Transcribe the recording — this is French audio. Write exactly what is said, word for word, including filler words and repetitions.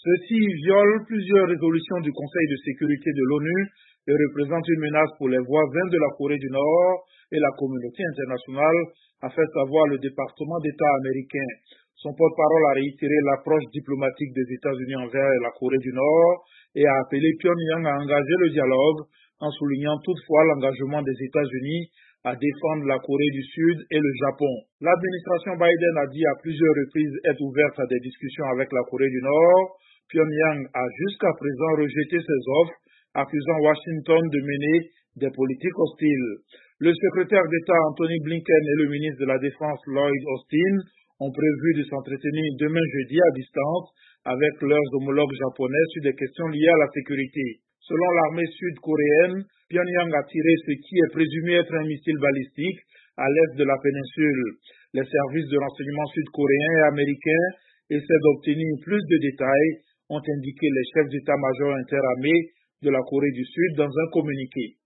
Ceci viole plusieurs résolutions du Conseil de sécurité de l'ONU et représente une menace pour les voisins de la Corée du Nord et la communauté internationale, a fait savoir le département d'État américain. Son porte-parole a réitéré l'approche diplomatique des États-Unis envers la Corée du Nord et a appelé Pyongyang à engager le dialogue en soulignant toutefois l'engagement des États-Unis à défendre la Corée du Sud et le Japon. L'administration Biden a dit à plusieurs reprises être ouverte à des discussions avec la Corée du Nord. Pyongyang a jusqu'à présent rejeté ces offres, accusant Washington de mener des politiques hostiles. Le secrétaire d'État Anthony Blinken et le ministre de la Défense Lloyd Austin ont prévu de s'entretenir demain jeudi à distance avec leurs homologues japonais sur des questions liées à la sécurité. Selon l'armée sud-coréenne, Pyongyang a tiré ce qui est présumé être un missile balistique à l'est de la péninsule. Les services de renseignement sud-coréens et américains essaient d'obtenir plus de détails, ont indiqué les chefs d'état-major interarmées de la Corée du Sud dans un communiqué.